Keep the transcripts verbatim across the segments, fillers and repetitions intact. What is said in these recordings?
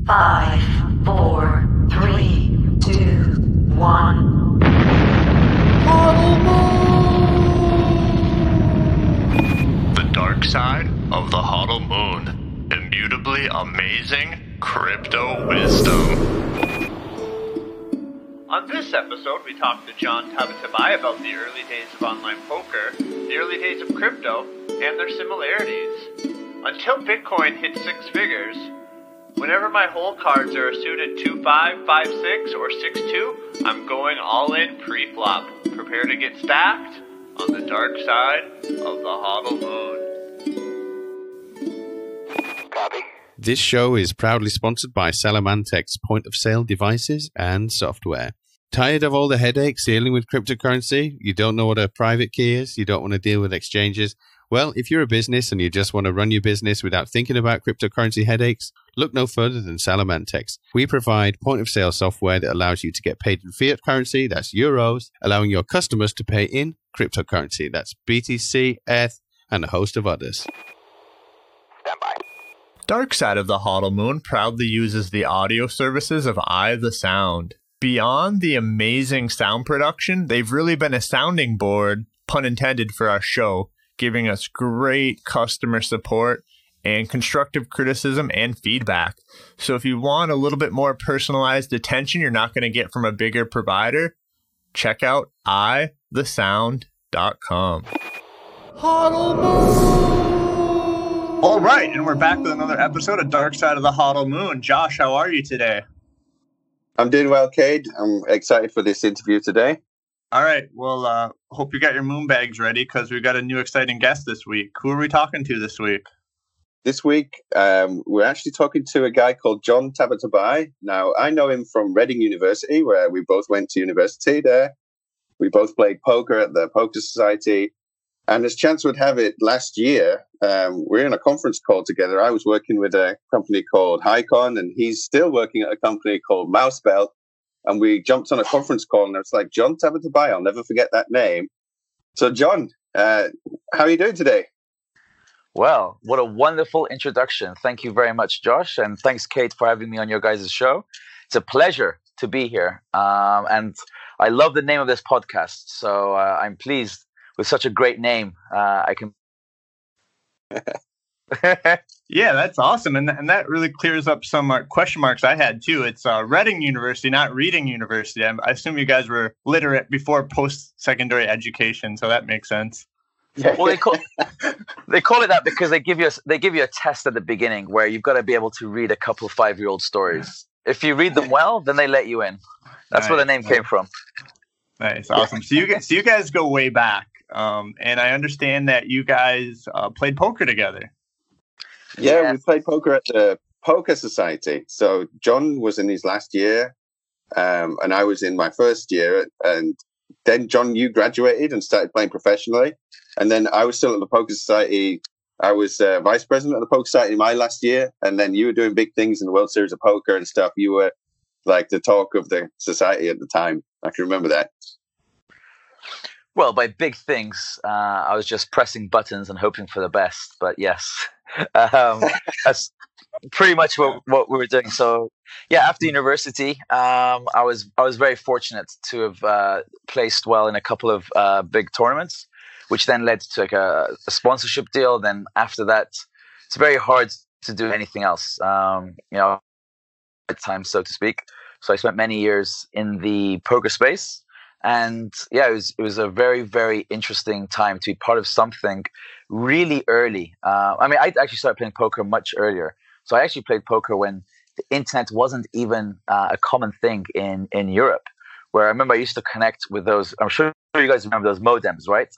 Five, four, three, two, one. The dark side of the HODL Moon. Immutably amazing crypto wisdom. On this episode, we talked to John Tabatabai about the early days of online poker, the early days of crypto, and their similarities. Until Bitcoin hit six figures, whenever my hole cards are suited two five, five six, or six two, I'm going all in pre-flop. Prepare to get stacked on the dark side of the HODL Moon. Copy. This show is proudly sponsored by Salamantec's point-of-sale devices and software. Tired of all the headaches dealing with cryptocurrency? You don't know what a private key is? You don't want to deal with exchanges? Well, if you're a business and you just want to run your business without thinking about cryptocurrency headaches, look no further than Salamantex. We provide point-of-sale software that allows you to get paid in fiat currency, that's euros, allowing your customers to pay in cryptocurrency, that's B T C, E T H, and a host of others. Stand by. Dark Side of the HODL Moon proudly uses the audio services of Eye the Sound. Beyond the amazing sound production, they've really been a sounding board, pun intended, for our show, giving us great customer support and constructive criticism and feedback. So if you want a little bit more personalized attention you're not going to get from a bigger provider, check out eye the sound dot com. HODL Moon! All right, and we're back with another episode of Dark Side of the HODL Moon. Josh, how are you today? I'm doing well, Cade. I'm excited for this interview today. All right, well, uh, hope you got your moon bags ready because we've got a new exciting guest this week. Who are we talking to this week? This week, um, we're actually talking to a guy called John Tabatabai. Now, I know him from Reading University, where we both went to university there. We both played poker at the Poker Society. And as chance would have it, last year, um, we were in a conference call together. I was working with a company called Hycon, and he's still working at a company called Mousebell. And we jumped on a conference call, and I was like, John Tabatabai, I'll never forget that name. So, John, uh, how are you doing today? Well, what a wonderful introduction. Thank you very much, Josh. And thanks, Kate, for having me on your guys' show. It's a pleasure to be here. Um, and I love the name of this podcast. So uh, I'm pleased with such a great name. Uh, I can... Yeah, that's awesome. And, and that really clears up some uh, question marks I had, too. It's uh, Reading University, not Reading University. I, I assume you guys were literate before post-secondary education, so that makes sense. Well, they call they call it that because they give you a, they give you a test at the beginning where you've got to be able to read a couple of five-year-old stories. If you read them well, then they let you in. That's nice. Where the name came from. Nice, awesome. So you guys, so you guys go way back, um, and I understand that you guys uh, played poker together. Yeah, Yeah. we played poker at the Poker Society. So John was in his last year, um, and I was in my first year. And then, John, you graduated and started playing professionally. And then I was still at the Poker Society. I was uh, vice president of the Poker Society in my last year. And then you were doing big things in the World Series of Poker and stuff. You were like the talk of the society at the time. I can remember that. Well, by big things, uh, I was just pressing buttons and hoping for the best. But yes, um, that's pretty much what, what we were doing. So yeah, after university, um, I was I was very fortunate to have uh, placed well in a couple of uh, big tournaments, which then led to like a, a sponsorship deal. Then after that, it's very hard to do anything else. Um, you know, at times, so to speak. So I spent many years in the poker space. And yeah, it was it was a very, very interesting time to be part of something really early. Uh, I mean, I actually started playing poker much earlier. So I actually played poker when the internet wasn't even uh, a common thing in, in Europe, where I remember I used to connect with those. I'm sure you guys remember those modems, right?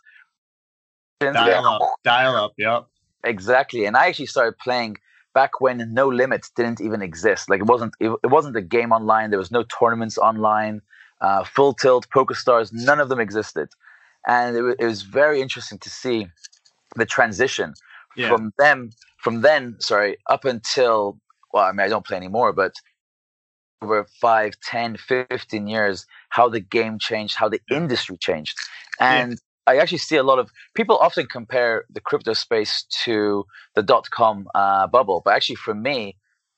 Dial up, dial up, yep. Exactly. And I actually started playing back when No Limit didn't even exist. Like it wasn't it, it wasn't a game online. There was no tournaments online. Uh, Full Tilt, PokerStars, none of them existed. And it, it was very interesting to see the transition Yeah. from them, from then, sorry, up until, well, I mean, I don't play anymore, but over five, ten, fifteen years, how the game changed, how the industry changed. And I actually see a lot of people often compare the crypto space to the dot-com uh, bubble. But actually, for me,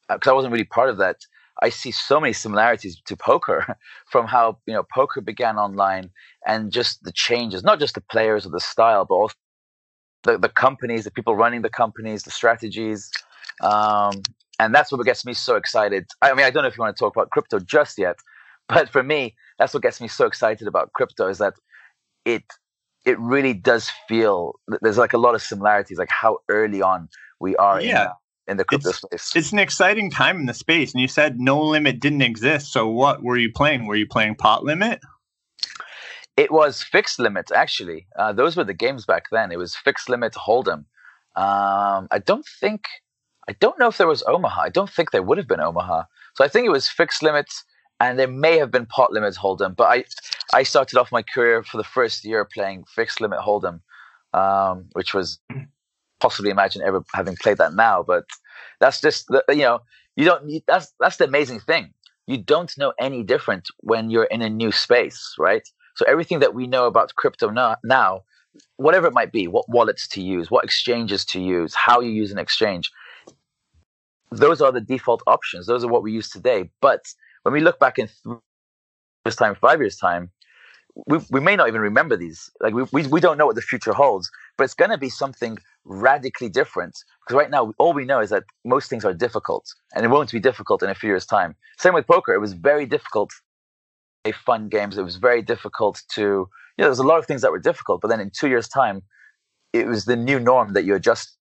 because I wasn't really part of that, I see so many similarities to poker from how, you know, poker began online and just the changes, not just the players or the style, but also the, the companies, the people running the companies, the strategies. Um, and that's what gets me so excited. I mean, I don't know if you want to talk about crypto just yet, but for me, that's what gets me so excited about crypto is that it it really does feel there's like a lot of similarities, like how early on we are Yeah. in, uh, in the crypto It's, space. it's an exciting time in the space. And you said No Limit didn't exist. So what were you playing? Were you playing Pot Limit? It was Fixed Limit, actually. Uh, those were the games back then. It was Fixed Limit Hold'em. Um, I don't think, I don't know if there was Omaha. I don't think there would have been Omaha. So I think it was Fixed Limit, and there may have been Pot Limit Hold'em. But I, I started off my career for the first year playing Fixed Limit Hold'em, um, which was possibly imagine ever having played that now. But that's just, the, you know, you don't need, that's, that's the amazing thing. You don't know any different when you're in a new space, right? So everything that we know about crypto now, now, whatever it might be, what wallets to use, what exchanges to use, how you use an exchange, those are the default options. Those are what we use today. But when we look back in three years' time, five years' time, we, we may not even remember these. Like we, we, we don't know what the future holds, but it's going to be something radically different. Because right now, all we know is that most things are difficult, and it won't be difficult in a few years' time. Same with poker. It was very difficult fun games. It was very difficult to, you know, there's a lot of things that were difficult, but then in two years' time, it was the new norm that you adjust.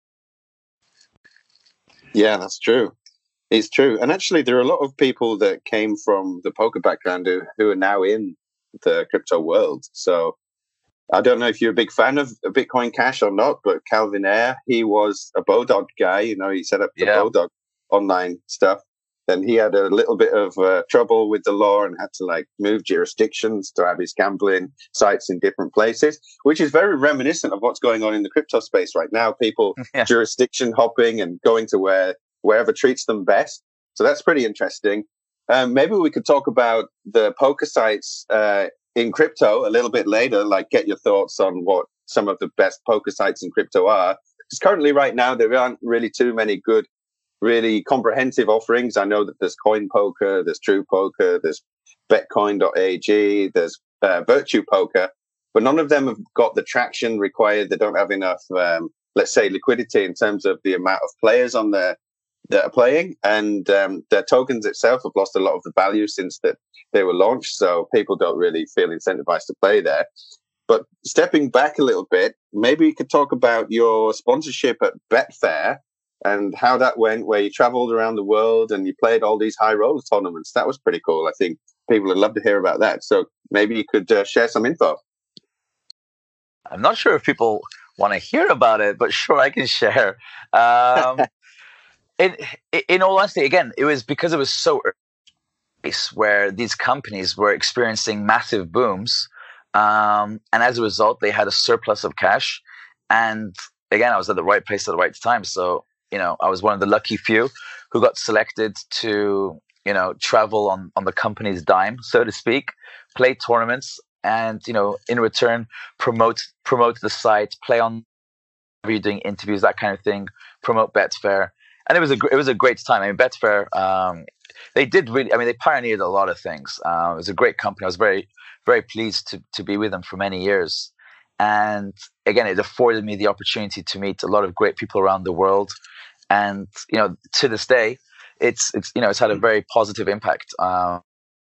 Yeah, that's true. It's true. And actually, there are a lot of people that came from the poker background who, who are now in the crypto world. So I don't know if you're a big fan of Bitcoin Cash or not, but Calvin Ayre, he was a Bodog guy. You know, he set up the Yeah. Bodog online stuff. Then he had a little bit of uh, trouble with the law and had to like move jurisdictions to have his gambling sites in different places, which is very reminiscent of what's going on in the crypto space right now. People Yeah. jurisdiction hopping and going to where wherever treats them best. So that's pretty interesting. Um, maybe we could talk about the poker sites uh, in crypto a little bit later, like get your thoughts on what some of the best poker sites in crypto are. Because currently right now, there aren't really too many good really comprehensive offerings. I know that there's Coin Poker, there's True Poker, there's Betcoin dot A G, there's uh, Virtue Poker, but none of them have got the traction required. They don't have enough, um, let's say, liquidity in terms of the amount of players on there that are playing, and um, their tokens itself have lost a lot of the value since that they were launched. So people don't really feel incentivized to play there. But stepping back a little bit, maybe you could talk about your sponsorship at Betfair and how that went, where you traveled around the world and you played all these high roller tournaments. That was pretty cool. I think people would love to hear about that. So maybe you could uh, share some info. I'm not sure if people want to hear about it, but sure, I can share. Um, in, in all honesty, again, it was because it was so early where these companies were experiencing massive booms. Um, and as a result, they had a surplus of cash. And again, I was at the right place at the right time. So, you know, I was one of the lucky few who got selected to, you know, travel on, on the company's dime, so to speak, play tournaments, and, you know, in return, promote promote the site, play on, you're doing interviews, that kind of thing, promote Betfair. And it was a it was a great time. I mean, Betfair, um, they did really, I mean, they pioneered a lot of things. Uh, it was a great company. I was very, very pleased to to be with them for many years. And again, it afforded me the opportunity to meet a lot of great people around the world. And, you know, to this day, it's, it's you know, it's had a very positive impact. Um,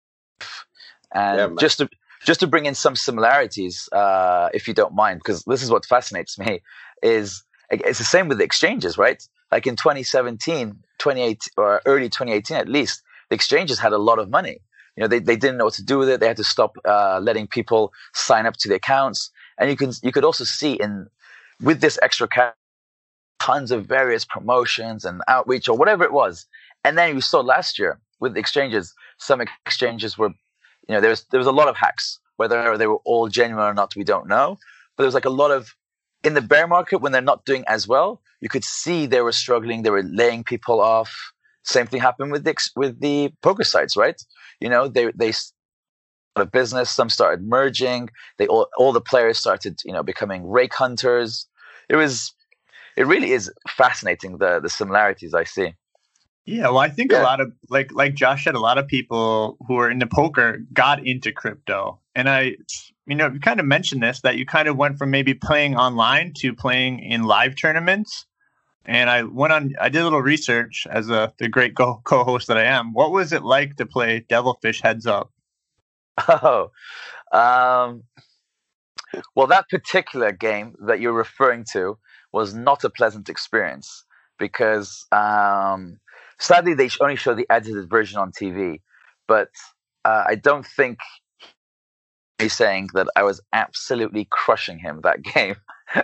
and Yeah, man. just to, just to bring in some similarities, uh, if you don't mind, because this is what fascinates me, is it's the same with the exchanges, right? Like in twenty seventeen, twenty-eighteen, or early twenty eighteen at least, the exchanges had a lot of money. You know, they, they didn't know what to do with it. They had to stop uh, letting people sign up to the accounts. And you can you could also see in with this extra cash, tons of various promotions and outreach or whatever it was. And then you saw last year with the exchanges, some exchanges were, you know, there was there was a lot of hacks. Whether they were all genuine or not, we don't know. But there was like a lot of, in the bear market, when they're not doing as well, you could see they were struggling. They were laying people off. Same thing happened with the with the poker sites, right? You know, they they of business. Some started merging. They all all the players started, you know, becoming rake hunters. It was, it really is fascinating the the similarities I see. Yeah, well, I think Yeah. a lot of like like Josh said, a lot of people who are into poker got into crypto, and I, you know, you kind of mentioned this that you kind of went from maybe playing online to playing in live tournaments. And I went on, I did a little research as a the great co- co-host that I am. What was it like to play Devilfish Heads Up? Oh, um, well, that particular game that you're referring to was not a pleasant experience because um, sadly they only show the edited version on T V. But uh, I don't think he's saying that I was absolutely crushing him that game.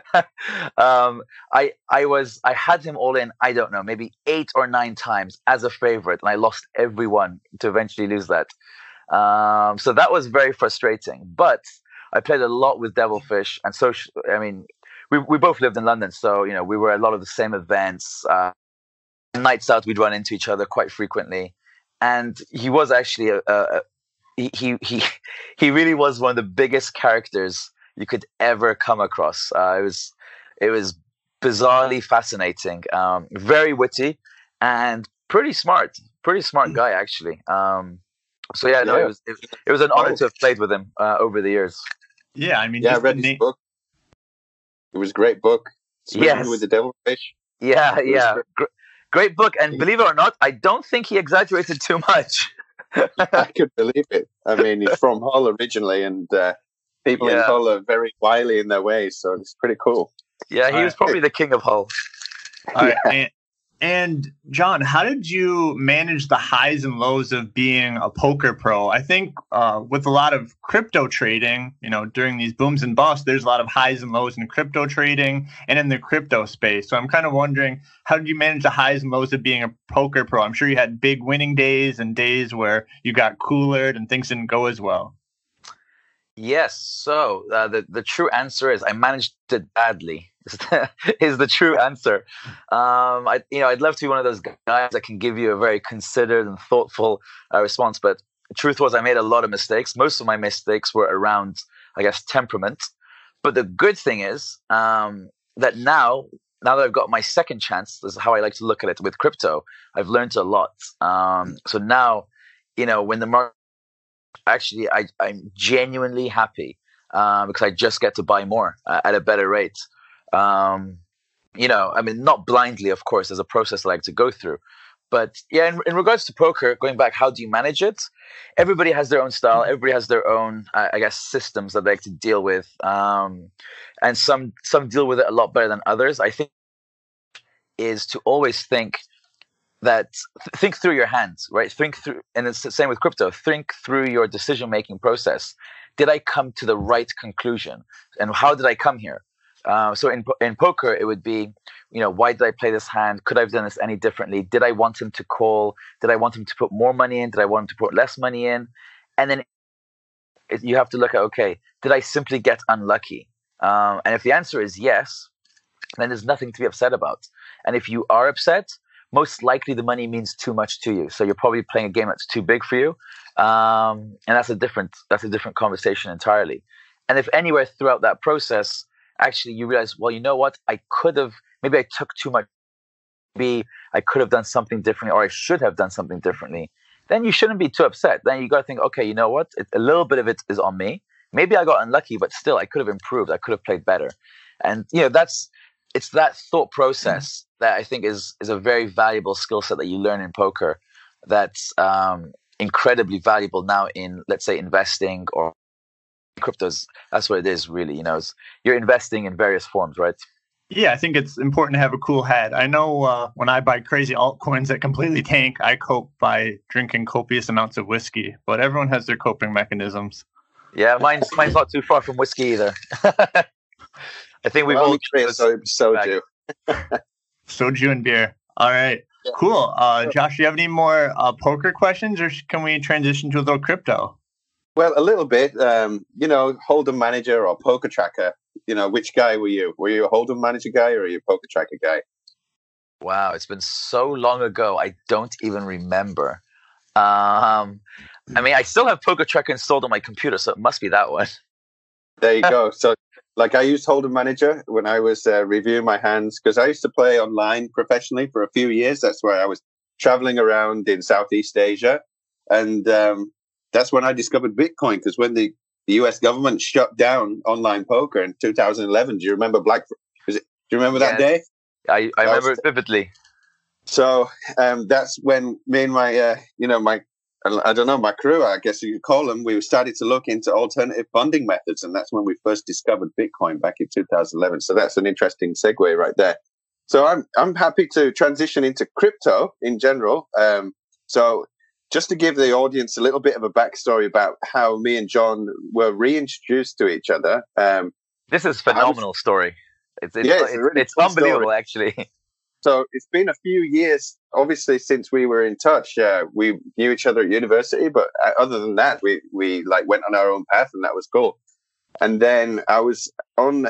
um, I I was I had him all in. I don't know, maybe eight or nine times as a favorite, and I lost every one to eventually lose that. Um, so that was very frustrating. But I played a lot with Devilfish, and so I mean, we we both lived in London, so you know we were at a lot of the same events. Uh, nights out, we'd run into each other quite frequently, and he was actually a, a, a he he he he really was one of the biggest characters you could ever come across. Uh, it was it was bizarrely fascinating, um, very witty, and pretty smart. Pretty smart guy, actually. Um, so yeah, no, Yeah. it was it, it was an honor to have played with him uh, over the years. Yeah, I mean, Yeah, I just the read his name. book. It was a great book. Swimming Yes. with the Devilfish. Yeah, It was yeah, great. Gr- great book. And believe it or not, I don't think he exaggerated too much. I could believe it. I mean, he's from Hull originally, and uh, people in Yeah. Hull are very wily in their ways, so it's pretty cool. Yeah, he was Alright. probably the king of Hull. All right, and, and John, how did you manage the highs and lows of being a poker pro? I think uh, with a lot of crypto trading, you know, during these booms and busts, there's a lot of highs and lows in crypto trading and in the crypto space. So I'm kind of wondering, how did you manage the highs and lows of being a poker pro? I'm sure you had big winning days and days where you got coolered and things didn't go as well. Yes. So uh, the the true answer is I managed it badly. Is the true answer. Um, I you know I'd love to be one of those guys that can give you a very considered and thoughtful uh, response, but the truth was I made a lot of mistakes. Most of my mistakes were around, I guess, temperament. But the good thing is um, that now, now that I've got my second chance, this is how I like to look at it with crypto. I've learned a lot. Um, so now, you know, when the market actually, I, I'm genuinely happy um, because I just get to buy more uh, at a better rate. Um, you know, I mean, not blindly, of course. There's a process I like to go through. But yeah, in, in regards to poker, going back, how do you manage it? Everybody has their own style. Everybody has their own, I, I guess, systems that they like to deal with. Um, and some some deal with it a lot better than others. I think is to always think that th- think through your hands, right? Think through, and it's the same with crypto. Think through your decision-making process. Did I come to the right conclusion? And how did I come here? Uh, so in in poker, it would be, you know, why did I play this hand? Could I have done this any differently? Did I want him to call? Did I want him to put more money in? Did I want him to put less money in? And then it, you have to look at, okay, did I simply get unlucky? Um, and if the answer is yes, then there's nothing to be upset about. And if you are upset, most likely the money means too much to you. So you're probably playing a game that's too big for you. Um, and that's a different that's a different conversation entirely. And if anywhere throughout that process, actually you realize, well, you know what, I could have, maybe I took too much, maybe I could have done something differently, or I should have done something differently, then you shouldn't be too upset. Then you got to think, okay, you know what, it, a little bit of it is on me. Maybe I got unlucky, but still I could have improved. I could have played better. And, you know, that's, it's that thought process that I think is is a very valuable skill set that you learn in poker that's um, incredibly valuable now in, let's say, investing or cryptos. That's what it is, really. You know, it's, you're investing in various forms, right? Yeah, I think it's important to have a cool head. I know uh, when I buy crazy altcoins that completely tank, I cope by drinking copious amounts of whiskey, but everyone has their coping mechanisms. Yeah, mine's mine's not too far from whiskey either. I think we've Well, all only create so, soju. Soju and beer. All right. Yeah. Cool. Uh, Josh, do you have any more uh, poker questions, or can we transition to a little crypto? Well, a little bit. Um, you know, Hold'em manager or poker tracker. You know, which guy were you? Were you a Hold'em manager guy or are you a poker tracker guy? Wow, it's been so long ago. I don't even remember. Um, I mean, I still have Poker Tracker installed on my computer, so it must be that one. There you go. So, like, I used Hold'em Manager when I was uh, reviewing my hands because I used to play online professionally for a few years. That's where I was traveling around in Southeast Asia. And um, that's when I discovered Bitcoin, because when the, the U S government shut down online poker in two thousand eleven, do you remember Black? Was it, do you remember Yes. that day? I, I remember was- it vividly. So um, that's when me and my, uh, you know, my, I don't know, my crew, I guess you could call them, we started to look into alternative funding methods. And that's when we first discovered Bitcoin back in two thousand eleven. So that's an interesting segue right there. So I'm I'm happy to transition into crypto in general. Um, so just to give the audience a little bit of a backstory about how me and John were reintroduced to each other. Um, This is a phenomenal story. It's it's, Yeah, it's a it's, really it's cool unbelievable, story. actually. So it's been a few years, obviously, since we were in touch. Uh, we knew each other at university, but uh, other than that, we, we like went on our own path, and that was cool. And then I was on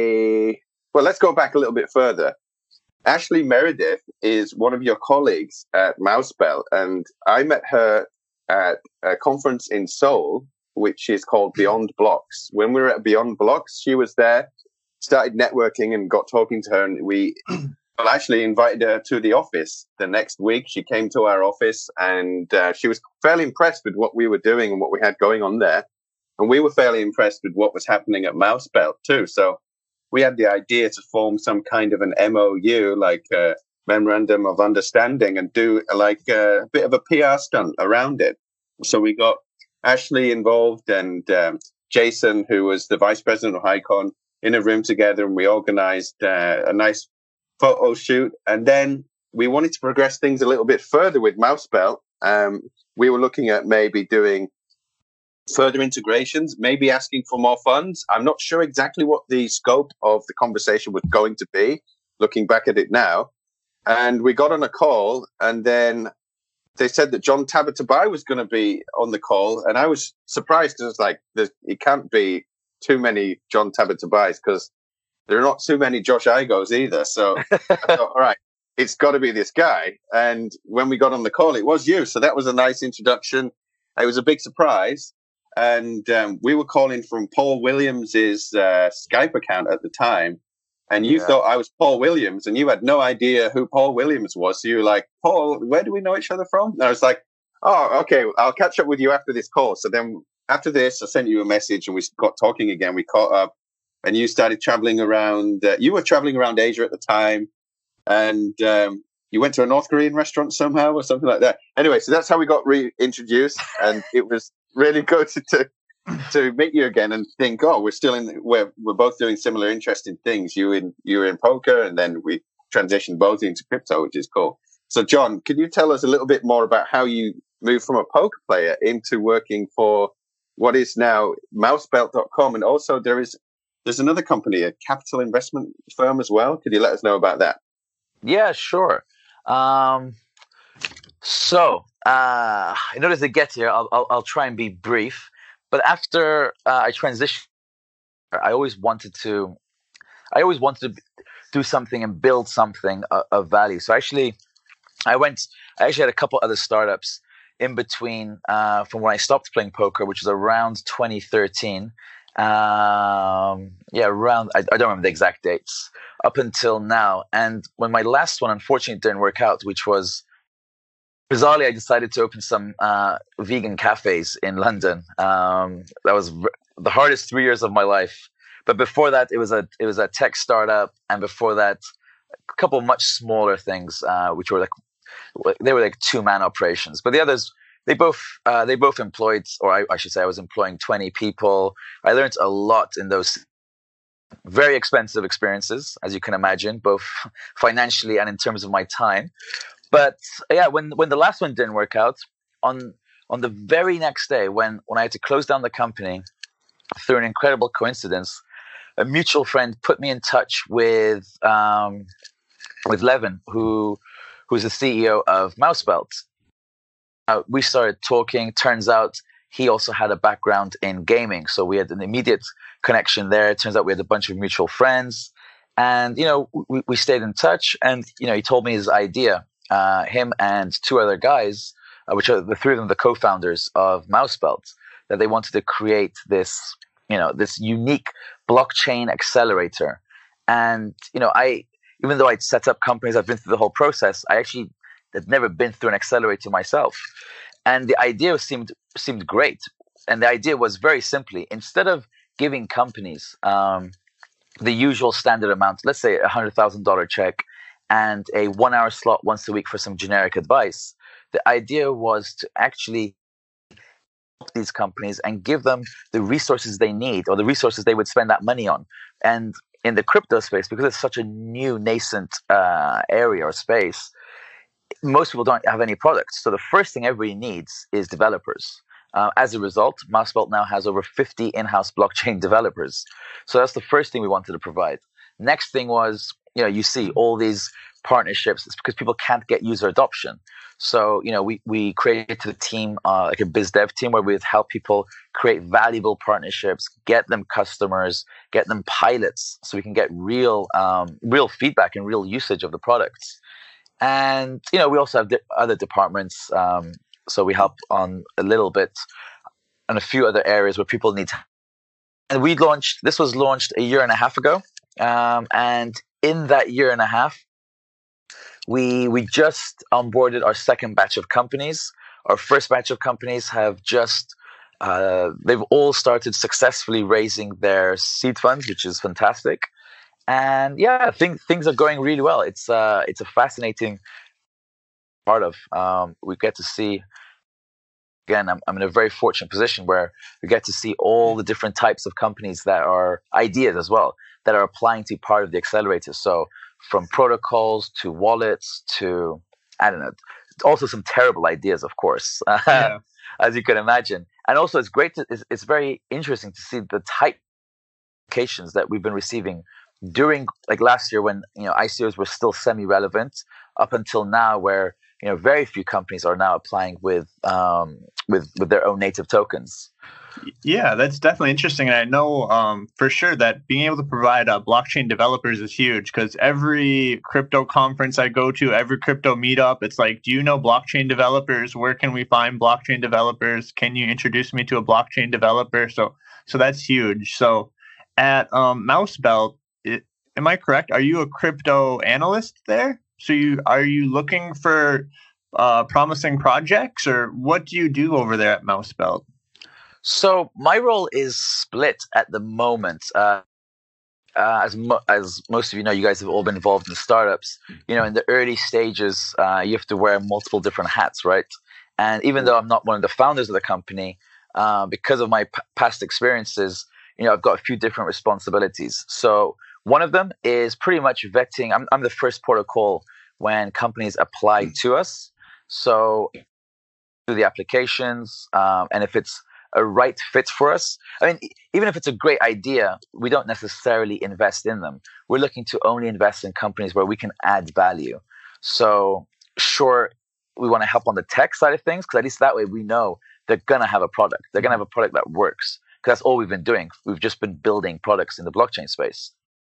a, well, let's go back a little bit further. Ashley Meredith is one of your colleagues at Mousebelt, and I met her at a conference in Seoul, which is called Beyond Blocks. When we were at Beyond Blocks, she was there, started networking and got talking to her, and we... Well, actually invited her to the office the next week. She came to our office, and uh, she was fairly impressed with what we were doing and what we had going on there. And we were fairly impressed with what was happening at Mousebelt too. So we had the idea to form some kind of an M O U, like a memorandum of understanding, and do like a bit of a P R stunt around it. So we got Ashley involved and um, Jason, who was the vice president of HighCon, in a room together, and we organized uh, a nice photo shoot. And then we wanted to progress things a little bit further with Mousebelt. Um, we were looking at maybe doing further integrations, maybe asking for more funds. I'm not sure exactly what the scope of the conversation was going to be, looking back at it now. And we got on a call, and then they said that John Tabatabai was going to be on the call. And I was surprised, because it's like, it can't be too many John Tabatabais, because there are not too many Josh Igos either. So I thought, all right, it's got to be this guy. And when we got on the call, it was you. So that was a nice introduction. It was a big surprise. And um, we were calling from Paul Williams's uh, Skype account at the time. And you Yeah. thought I was Paul Williams, and you had no idea who Paul Williams was. So you were like, Paul, where do we know each other from? And I was like, oh, okay, I'll catch up with you after this call. So then after this, I sent you a message, and we got talking again. We caught up. And you started traveling around. Uh, you were traveling around Asia at the time, and um, you went to a North Korean restaurant somehow or something like that. Anyway, so that's how we got reintroduced, and it was really good to, to to meet you again and think, oh, we're still in. We're we're both doing similar interesting things. You in you were in poker, and then we transitioned both into crypto, which is cool. So, John, can you tell us a little bit more about how you moved from a poker player into working for what is now Mousebelt dot com, and also there is. There's another company, a capital investment firm as well. Could you let us know about that? Yeah, sure. Um, so, uh, in order to get here, I'll, I'll, I'll try and be brief. But after uh, I transitioned, I always wanted to, I always wanted to do something and build something of, of value. So actually, I went. I actually had a couple other startups in between uh, from when I stopped playing poker, which was around twenty thirteen. Um, yeah, around, I, I don't remember the exact dates, up until now. And when my last one, unfortunately, didn't work out, which was, bizarrely, I decided to open some uh, vegan cafes in London. Um, that was r- the hardest three years of my life. But before that, it was a it was a tech startup, and before that, a couple of much smaller things, uh, which were like, they were like two-man operations. But the others, They both uh, they both employed, or I, I should say, I was employing twenty people. I learned a lot in those very expensive experiences, as you can imagine, both financially and in terms of my time. But yeah, when when the last one didn't work out, on on the very next day, when when I had to close down the company, through an incredible coincidence, a mutual friend put me in touch with um, with Levin, who who's the C E O of Mousebelt. Uh, we started talking. Turns out he also had a background in gaming, so we had an immediate connection there. It turns out we had a bunch of mutual friends, and you know we, we stayed in touch. And you know he told me his idea. Uh, him and two other guys, uh, which are the three of them, the co-founders of Mousebelt, that they wanted to create this, you know, this unique blockchain accelerator. And you know, I even though I'd set up companies, I've been through the whole process. I actually had never been through an accelerator myself. And the idea seemed seemed great. And the idea was very simply, instead of giving companies um, the usual standard amount, let's say a one hundred thousand dollars check and a one-hour slot once a week for some generic advice, the idea was to actually help these companies and give them the resources they need, or the resources they would spend that money on. And in the crypto space, because it's such a new nascent uh, area or space, most people don't have any products. So the first thing everybody needs is developers. Uh, as a result, Mousebelt now has over fifty in-house blockchain developers. So that's the first thing we wanted to provide. Next thing was, you know, you see all these partnerships. It's because people can't get user adoption. So, you know, we, we created a team, uh, like a biz dev team, where we'd help people create valuable partnerships, get them customers, get them pilots, so we can get real, um, real feedback and real usage of the products. And, you know, we also have di- other departments. Um, so we help on a little bit on a few other areas where people need. And we launched, this was launched a year and a half ago. Um, and in that year and a half, we we just onboarded our second batch of companies. Our first batch of companies have just, uh, they've all started successfully raising their seed funds, which is fantastic. And yeah, I think things are going really well. It's uh, it's a fascinating part of. Um, we get to see. Again, I'm I'm in a very fortunate position where we get to see all the different types of companies that are ideas as well that are applying to be part of the accelerator. So from protocols to wallets to, I don't know, also some terrible ideas, of course, yeah. As you can imagine. And also, it's great. To, it's, it's very interesting to see the type of applications that we've been receiving during, like last year, when you know I C Os were still semi-relevant, up until now, where you know very few companies are now applying with um, with with their own native tokens. Yeah, that's definitely interesting. And I know um, for sure that being able to provide uh, blockchain developers is huge, because every crypto conference I go to, every crypto meetup, it's like, do you know blockchain developers? Where can we find blockchain developers? Can you introduce me to a blockchain developer? So so that's huge. So at um, Mousebelt, it, am I correct? Are you a crypto analyst there? So you are you looking for uh, promising projects, or what do you do over there at Mousebelt? So my role is split at the moment. Uh, uh, as mo- as most of you know, you guys have all been involved in startups. You know, in the early stages, uh, you have to wear multiple different hats, right? And even though I'm not one of the founders of the company, uh, because of my p- past experiences, you know, I've got a few different responsibilities. So one of them is pretty much vetting. I'm I'm the first protocol when companies apply to us. So do the applications, um, and if it's a right fit for us. I mean, even if it's a great idea, we don't necessarily invest in them. We're looking to only invest in companies where we can add value. So sure, we want to help on the tech side of things, because at least that way we know they're going to have a product. They're going to have a product that works, because that's all we've been doing. We've just been building products in the blockchain space.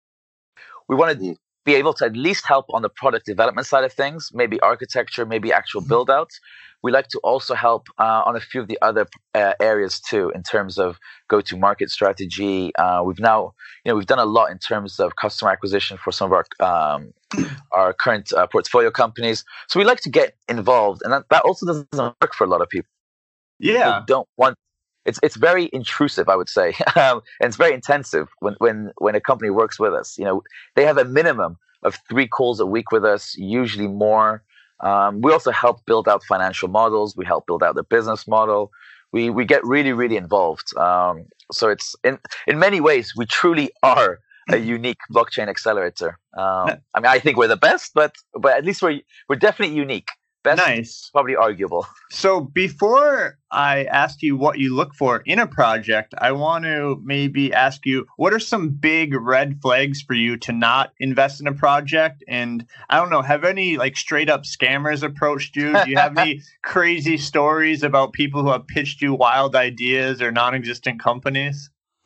We want to be able to at least help on the product development side of things, maybe architecture, maybe actual build outs. We like to also help uh, on a few of the other uh, areas too, in terms of go-to-market strategy. Uh, we've now, you know, we've done a lot in terms of customer acquisition for some of our um, our current uh, portfolio companies. So we like to get involved, and that, that also doesn't work for a lot of people. Yeah, People don't want. It's it's very intrusive, I would say, um, and it's very intensive when, when when a company works with us. You know, they have a minimum of three calls a week with us, usually more. Um, we also help build out financial models. We help build out the business model. We we get really really involved. Um, so it's in in many ways we truly are a unique blockchain accelerator. Um, I mean, I think we're the best, but but at least we're we're definitely unique. Best, nice. Probably arguable. So before I ask you what you look for in a project, I want to maybe ask you, what are some big red flags for you to not invest in a project? And I don't know, have any like straight up scammers approached you? Do you have any crazy stories about people who have pitched you wild ideas or non-existent companies?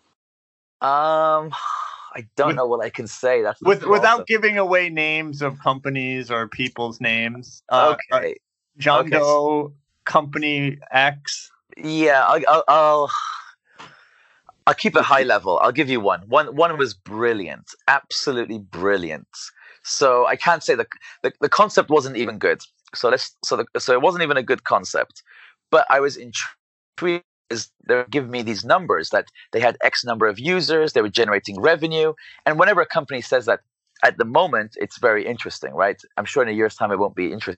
Um, I don't with, know what I can say. That's with, without giving away names of companies or people's names. Uh, okay. Uh, John okay. Doe, Company X. Yeah, I'll, I'll, I'll I'll keep it high level. I'll give you one. One one was brilliant, absolutely brilliant. So I can't say the the, the concept wasn't even good. So let's so the, so it wasn't even a good concept, but I was intrigued. Is they're giving me these numbers that they had X number of users, they were generating revenue, and whenever a company says that, at the moment it's very interesting, right? I'm sure in a year's time it won't be interesting.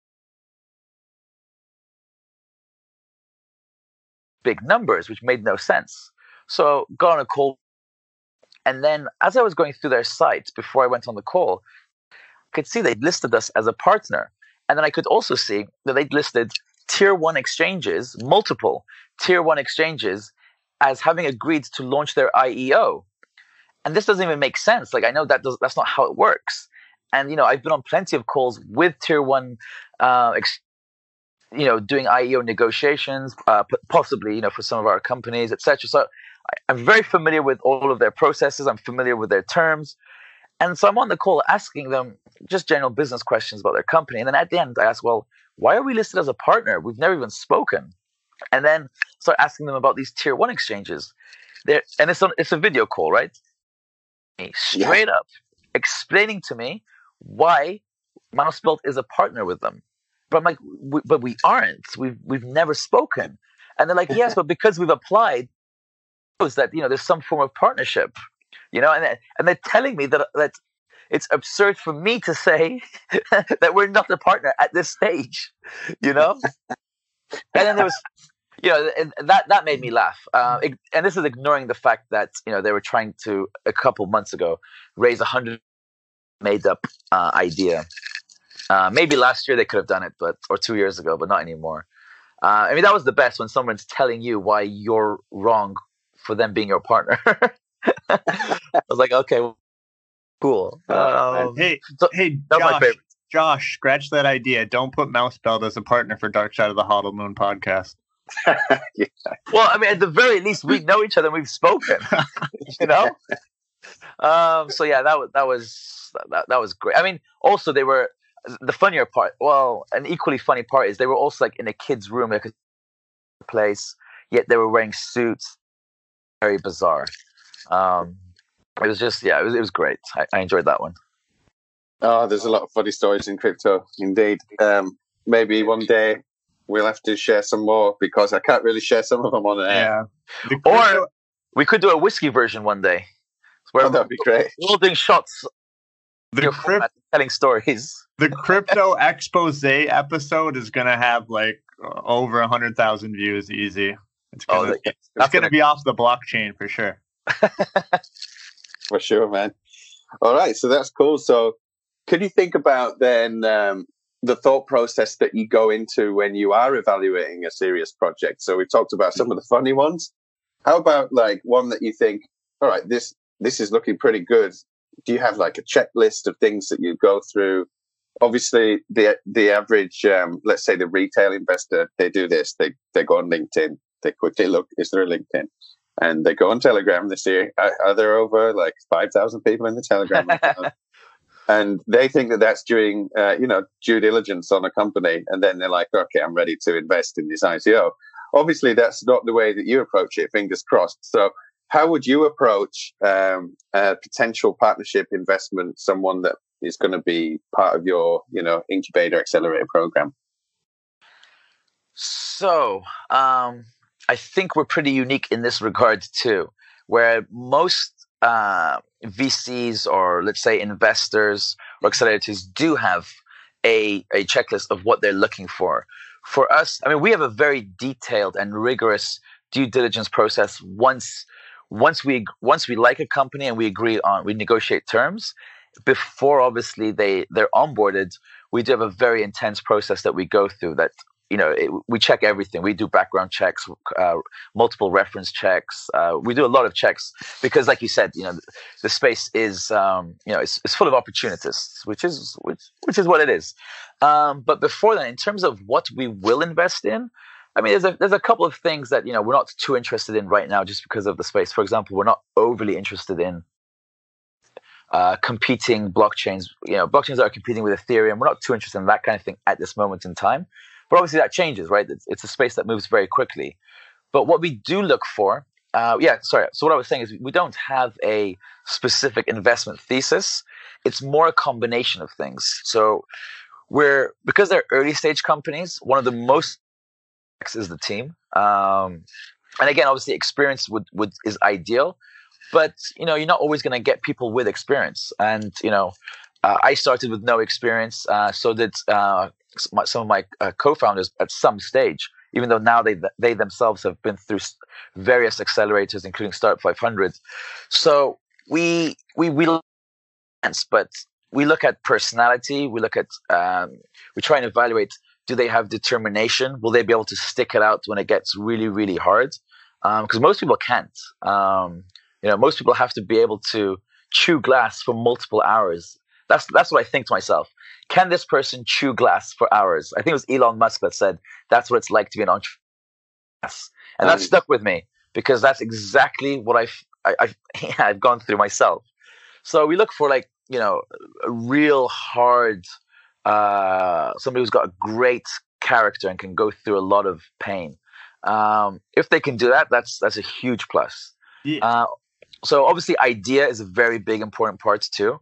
Big numbers, which made no sense. So got on a call, and then as I was going through their site before I went on the call, I could see they'd listed us as a partner, and then I could also see that they'd listed tier one exchanges, multiple tier one exchanges, as having agreed to launch their I E O. And this doesn't even make sense. Like, I know that does, that's not how it works. And, you know, I've been on plenty of calls with tier one, uh, ex- you know, doing I E O negotiations, uh, possibly, you know, for some of our companies, et cetera. So I, I'm very familiar with all of their processes. I'm familiar with their terms. And so I'm on the call asking them just general business questions about their company. And then at the end, I ask, well, why are we listed as a partner? We've never even spoken. And then start asking them about these tier one exchanges. They're, and it's, on, it's a video call, right? Straight yeah. up explaining to me why Mousebelt is a partner with them. But I'm like, we, but we aren't. We've we've never spoken. And they're like, yes, but because we've applied, knows that, you know, there's some form of partnership, you know, and and they're telling me that that it's absurd for me to say that we're not a partner at this stage, you know. And then there was, you know, and that that made me laugh. Uh, and this is ignoring the fact that, you know, they were trying to, a couple months ago, raise a hundred made up uh, idea. Uh, maybe last year they could have done it, but or two years ago, but not anymore. Uh, I mean, that was the best, when someone's telling you why you're wrong for them being your partner. I was like, okay, well, cool. Um, hey, so hey, that was my Josh, favorite. Josh, scratch that idea. Don't put Mousebelt as a partner for Dark Side of the Hodl Moon podcast. Yeah. Well, I mean, at the very least, we know each other and we've spoken, you know? Um, so yeah, that was, that was, that, that was great. I mean, also they were, the funnier part, well, an equally funny part is they were also like in a kid's room, like a place, yet they were wearing suits. Very bizarre. Um, it was just, yeah, it was, it was great. I, I enjoyed that one. Oh, there's a lot of funny stories in crypto, indeed. Um, maybe one day we'll have to share some more, because I can't really share some of them on air. Yeah. Or we could do a whiskey version one day. Where oh, that'd be great. We're all doing shots, The, crypt, telling stories. the Crypto Expose episode is going to have like over one hundred thousand views easy. It's going Oh, to that- it's going to be off the blockchain for sure. For sure, man. All right, so that's cool. So could you think about then um, the thought process that you go into when you are evaluating a serious project? So we've talked about some of the funny ones. How about like one that you think, all right, this this is looking pretty good. Do you have like a checklist of things that you go through? Obviously, the the average, um, let's say the retail investor, they do this. They they go on LinkedIn. They quickly look, is there a LinkedIn? And they go on Telegram. They see, are, are there over like five thousand people in the Telegram account? And they think that that's doing, uh, you know, due diligence on a company. And then they're like, okay, I'm ready to invest in this I C O. Obviously, that's not the way that you approach it, fingers crossed. So how would you approach um, a potential partnership investment, someone that is going to be part of your, you know, incubator accelerator program? So um, I think we're pretty unique in this regard too, where most uh, V Cs or let's say investors or accelerators do have a, a checklist of what they're looking for. For us, I mean, we have a very detailed and rigorous due diligence process. Once once we once we like a company and we agree on, we negotiate terms, before obviously they, they're onboarded, we do have a very intense process that we go through that, you know, it, we check everything. We do background checks, uh, multiple reference checks. Uh, we do a lot of checks because, like you said, you know, the, the space is, um, you know, it's, it's full of opportunists, which is which which is what it is. Um, but before that, in terms of what we will invest in, I mean, there's a there's a couple of things that, you know, we're not too interested in right now, just because of the space. For example, we're not overly interested in uh, competing blockchains. You know, blockchains that are competing with Ethereum. We're not too interested in that kind of thing at this moment in time. But obviously that changes, right? It's, it's a space that moves very quickly. But what we do look for, uh, yeah, sorry. So what I was saying is we don't have a specific investment thesis. It's more a combination of things. So we're because they're early stage companies. One of the most is the team, um, and again, obviously, experience would, would is ideal, but you know, you're not always going to get people with experience. And you know, uh, I started with no experience, uh, so did uh, some of my uh, co-founders at some stage. Even though now they they themselves have been through various accelerators, including Startup five hundred. So we we we but we look at personality. We look at um, we try and evaluate: do they have determination? Will they be able to stick it out when it gets really really hard? Because um, most people can't. Um, you know, most people have to be able to chew glass for multiple hours. That's that's what I think to myself. Can this person chew glass for hours? I think it was Elon Musk that said that's what it's like to be an entrepreneur, and that stuck with me because that's exactly what I've I, I've, yeah, I've gone through myself. So we look for like you know a real hard uh, somebody who's got a great character and can go through a lot of pain. Um, if they can do that, that's that's a huge plus. Yeah. Uh, so obviously, idea is a very big important part too.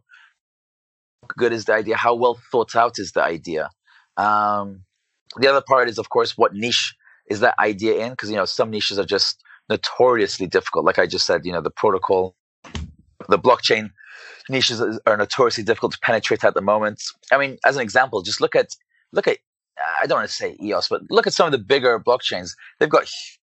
Good is the idea? How well thought out is the idea? Um, the other part is, of course, what niche is that idea in? Because you know some niches are just notoriously difficult. Like I just said, you know, the protocol, the blockchain niches are notoriously difficult to penetrate at the moment. I mean, as an example, just look at look at I don't want to say E O S, but look at some of the bigger blockchains. They've got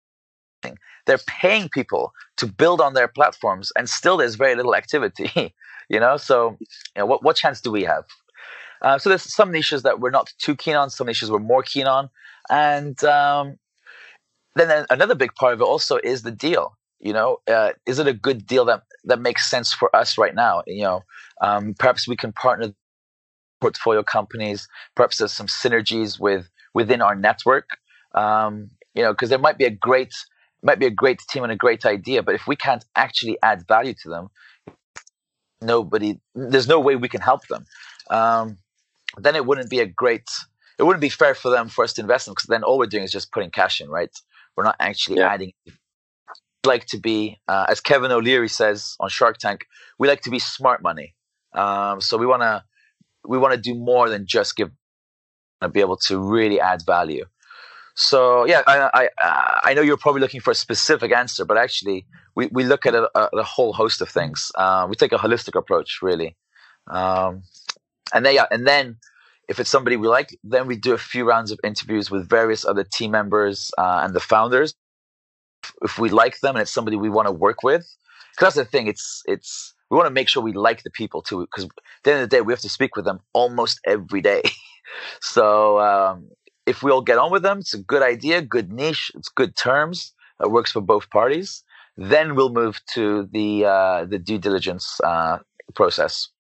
they're paying people to build on their platforms, and still there's very little activity. You know, so you know, what what chance do we have? Uh, so there's some niches that we're not too keen on, some niches we're more keen on, and um, then another big part of it also is the deal. You know, uh, is it a good deal that that makes sense for us right now? You know, um, perhaps we can partner with portfolio companies. Perhaps there's some synergies with within our network. Um, you know, because there might be a great might be a great team and a great idea, but if we can't actually add value to them, nobody there's no way we can help them. Um, then it wouldn't be a great it wouldn't be fair for them for us to invest in, because then all we're doing is just putting cash in, right? We're not actually yeah. adding. We like to be uh, as Kevin O'Leary says on Shark Tank, we like to be smart money. Um, so we want to we want to do more than just give, be able to really add value. So yeah, I I, I know you're probably looking for a specific answer, but actually we, we look at a, a, a whole host of things. Uh, we take a holistic approach, really. Um, and then yeah, and then if it's somebody we like, then we do a few rounds of interviews with various other team members uh, and the founders. If we like them and it's somebody we want to work with, because that's the thing. It's it's we want to make sure we like the people too, because at the end of the day, we have to speak with them almost every day. So um, if we all get on with them, it's a good idea, good niche, it's good terms, it works for both parties. Then we'll move to the uh, the due diligence uh, process.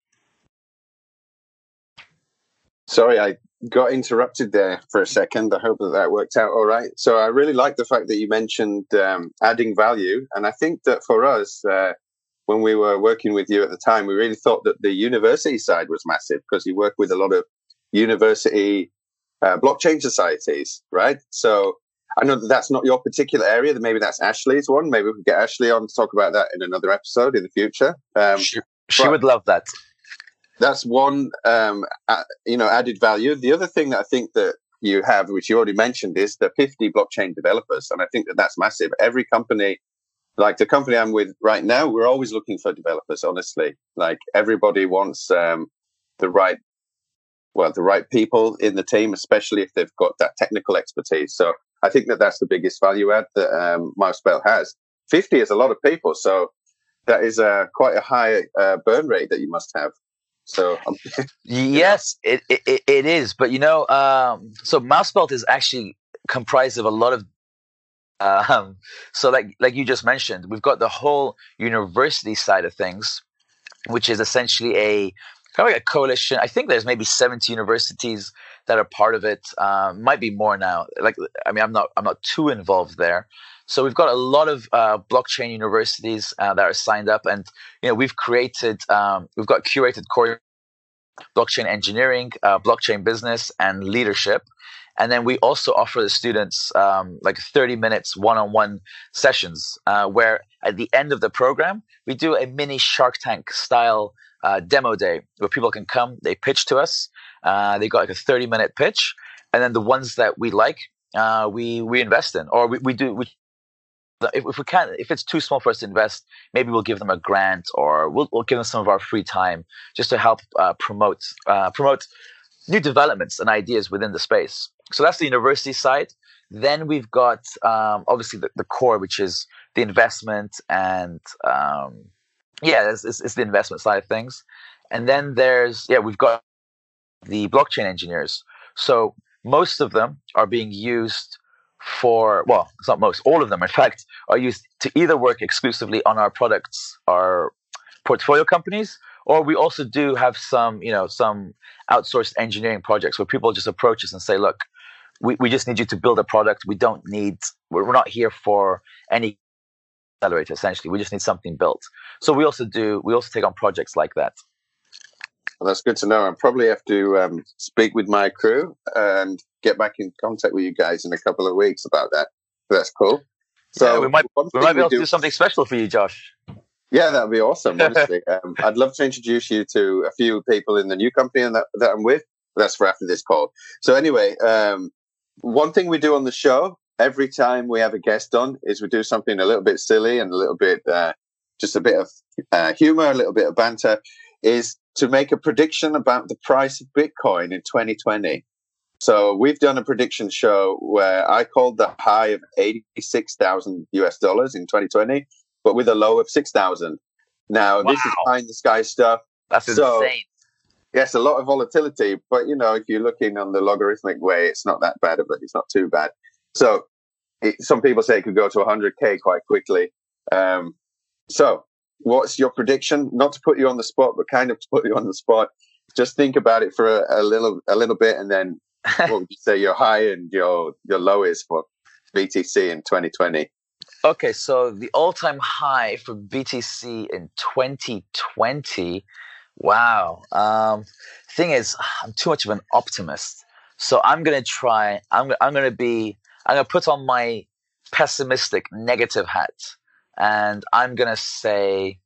Sorry, I got interrupted there for a second. I hope that that worked out all right. So I really like the fact that you mentioned um, adding value. And I think that for us, uh, when we were working with you at the time, we really thought that the university side was massive, because you work with a lot of university uh, blockchain societies, right? So I know that that's not your particular area. That maybe that's Ashley's one. Maybe we could get Ashley on to talk about that in another episode in the future. Um, she she would love that. That's one, um, uh, you know, added value. The other thing that I think that you have, which you already mentioned, is the fifty blockchain developers. And I think that that's massive. Every company, like the company I'm with right now, we're always looking for developers, honestly. Like everybody wants um, the right, well, the right people in the team, especially if they've got that technical expertise. So I think that that's the biggest value add that um, MouseSpell has. fifty is a lot of people. So that is uh, quite a high uh, burn rate that you must have. So um, yes, it, it it is. But you know, um, so MouseSpell is actually comprised of a lot of. Um, so like like you just mentioned, we've got the whole university side of things, which is essentially a kind of like a coalition. I think there's maybe seventy universities that are part of it. Um, might be more now. Like I mean, I'm not I'm not too involved there. So we've got a lot of uh, blockchain universities uh, that are signed up, and you know we've created, um, we've got curated core blockchain engineering, uh, blockchain business, and leadership, and then we also offer the students um, like thirty minutes one-on-one sessions, uh, where at the end of the program we do a mini Shark Tank style uh, demo day where people can come, they pitch to us, Uh, they got like a thirty minute pitch, and then the ones that we like, uh, we we invest in, or we, we do. We, if, if we can't, if it's too small for us to invest, maybe we'll give them a grant, or we'll, we'll give them some of our free time just to help uh, promote uh, promote new developments and ideas within the space. So that's the university side. Then we've got um, obviously the, the core, which is the investment and um, yeah, it's, it's, it's the investment side of things. And then there's yeah, we've got the blockchain engineers. So most of them are being used for, well, it's not most, all of them, in fact, are used to either work exclusively on our products, our portfolio companies, or we also do have some, you know, some outsourced engineering projects where people just approach us and say, look, we, we just need you to build a product. We don't need, we're, we're not here for any accelerator, essentially. We just need something built. So we also do, we also take on projects like that. Well, that's good to know. I'll probably have to um, speak with my crew and get back in contact with you guys in a couple of weeks about that. That's cool. So yeah, we might, we might be able to do something special for you, Josh. Yeah, that would be awesome, honestly. um, I'd love to introduce you to a few people in the new company that, that I'm with. That's for after this call. So anyway, um, one thing we do on the show, every time we have a guest on, is we do something a little bit silly and a little bit, uh, just a bit of uh, humor, a little bit of banter, is to make a prediction about the price of Bitcoin in twenty twenty. So we've done a prediction show where I called the high of eighty-six thousand U S dollars in twenty twenty, but with a low of six thousand. Now, wow. This is pie in the sky stuff. That's so, insane. Yes, a lot of volatility, but you know, if you're looking on the logarithmic way, it's not that bad of it. It's not too bad. So it, some people say it could go to one hundred K quite quickly. Um, so what's your prediction? Not to put you on the spot, but kind of to put you on the spot. Just think about it for a, a little, a little bit, and then what would you say your high and your your low is for B T C in twenty twenty? Okay, so the all-time high for B T C in twenty twenty. Wow. Um, thing is, I'm too much of an optimist, so I'm gonna try. I'm I'm gonna be. I'm gonna put on my pessimistic, negative hat, and I'm gonna say.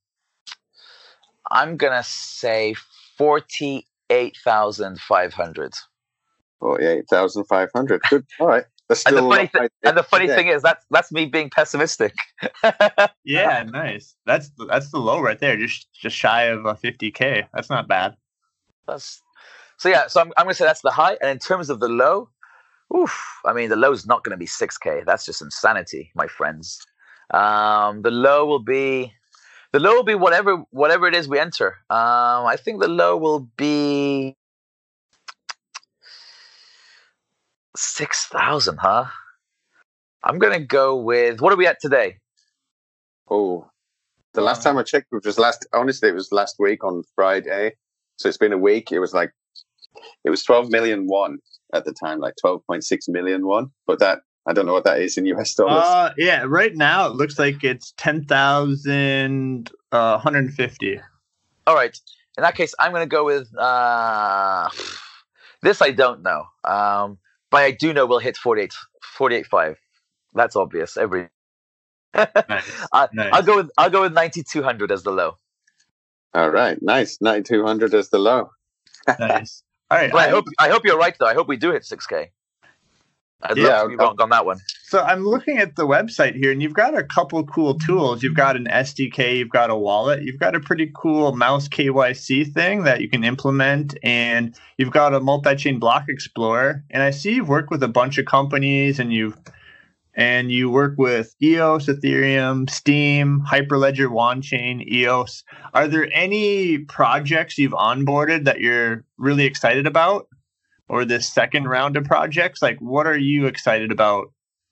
I'm gonna say forty-eight thousand five hundred. Forty-eight thousand five hundred. Good. All right. And the funny, th- and the funny thing is, that's that's me being pessimistic. Yeah, nice. That's that's the low right there. Just just shy of a fifty K. That's not bad. That's so yeah. So I'm I'm gonna say that's the high. And in terms of the low, oof. I mean, the low is not gonna be six K. That's just insanity, my friends. Um, the low will be the low will be whatever whatever it is we enter. Um, I think the low will be six thousand, huh? I'm going to go with, what are we at today? Oh, the last time I checked, which was last, honestly, it was last week on Friday. So it's been a week. It was like, it was twelve million won at the time, like twelve point six million won. But that, I don't know what that is in U S dollars. Uh, yeah, right now it looks like it's ten thousand one hundred fifty. All right. In that case, I'm going to go with, uh, this I don't know. Um, But I do know we'll hit forty-eight, forty-eight point five. That's obvious. Every Nice. I, Nice. I'll go with I'll go with ninety-two hundred as the low. All right. Nice. ninety-two hundred as the low. Nice. All right. But I hope I hope you're right though. I hope we do hit six K. I'd Yeah, love to be wrong on that one. So I'm looking at the website here, and you've got a couple cool tools. You've got an S D K, you've got a wallet, you've got a pretty cool mouse K Y C thing that you can implement, and you've got a multi-chain block explorer. And I see you've worked with a bunch of companies, and you've and you work with E O S, Ethereum, Steam, Hyperledger, WandChain, E O S. Are there any projects you've onboarded that you're really excited about? Or this second round of projects? Like, what are you excited about?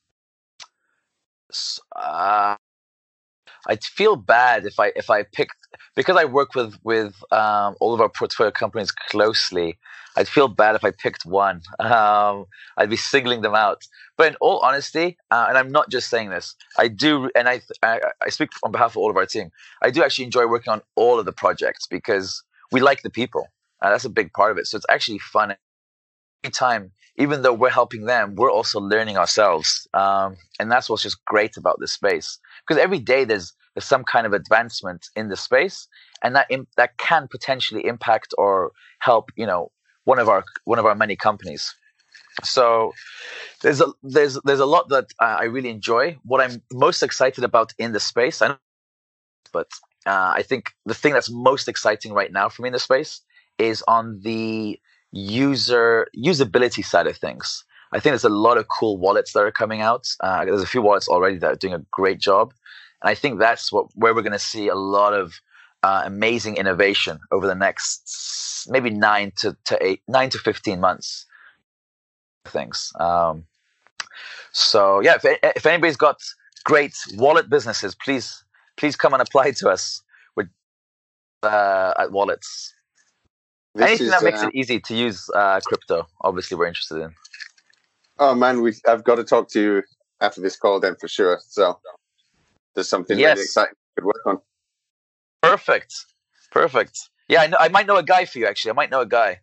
Uh, I'd feel bad if I if I picked, because I work with with um, all of our portfolio companies closely. I'd feel bad if I picked one. Um, I'd be singling them out. But in all honesty, uh, and I'm not just saying this, I do, and I, I I speak on behalf of all of our team. I do actually enjoy working on all of the projects because we like the people. Uh, that's a big part of it. So it's actually fun. Every time, even though we're helping them, we're also learning ourselves, um, and that's what's just great about this space. Because every day there's there's some kind of advancement in the space, and that Im- that can potentially impact or help, you know, one of our one of our many companies. So there's a there's there's a lot that uh, I really enjoy. What I'm most excited about in the space, I know, but uh, I think the thing that's most exciting right now for me in the space is on the user usability side of things. I think there's a lot of cool wallets that are coming out. Uh, there's a few wallets already that are doing a great job, and I think that's what where we're going to see a lot of uh, amazing innovation over the next maybe nine to, to eight, nine to fifteen months. Things. Um, so yeah, if if anybody's got great wallet businesses, please please come and apply to us with uh, at wallets. This Anything is, that makes uh, it easy to use uh, crypto. Obviously, we're interested in. Oh man, we I've got to talk to you after this call then for sure. So there's something yes. really exciting we could work on. Perfect, perfect. Yeah, I, know, I might know a guy for you. Actually, I might know a guy.